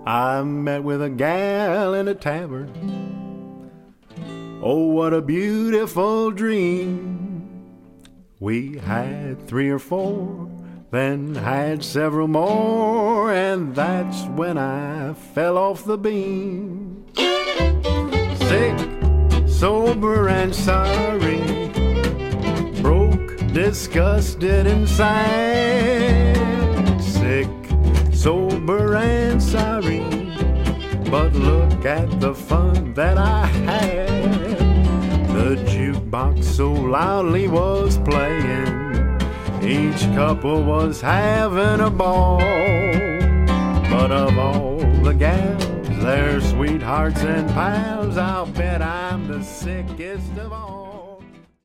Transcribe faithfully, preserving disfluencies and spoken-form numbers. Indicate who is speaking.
Speaker 1: I met with a gal in a tavern. Oh, what a beautiful dream. We had three or four, then had several more, and that's when I fell off the beam. Sick, sober, and sorry, broke, disgusted, and sad. Sick, sober, and sorry, but look at the fun that I had. The jukebox so loudly was playing, each couple was having a ball. But of all the gals, their sweethearts and pals, I'll bet I'm the sickest of all.